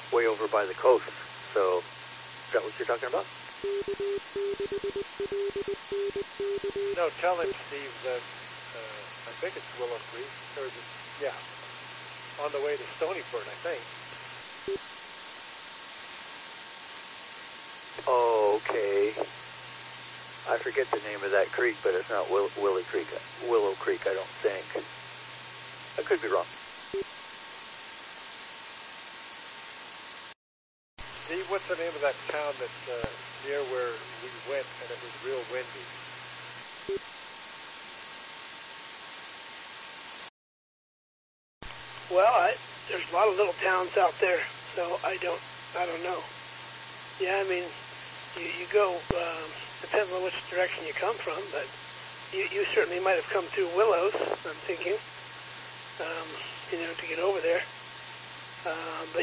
way over by the coast. So, is that what you're talking about? No, tell him, Steve, that I think it's Willow Creek, or yeah, on the way to Stonyford, I think. Oh, okay. I forget the name of that creek, but it's not Willow Creek, I don't think. I could be wrong. Steve, what's the name of that town that's near where we went and it was real windy? Well, there's a lot of little towns out there, so I don't know. Yeah, I mean, you go, depends on which direction you come from, but you certainly might have come through Willows, I'm thinking, to get over there. But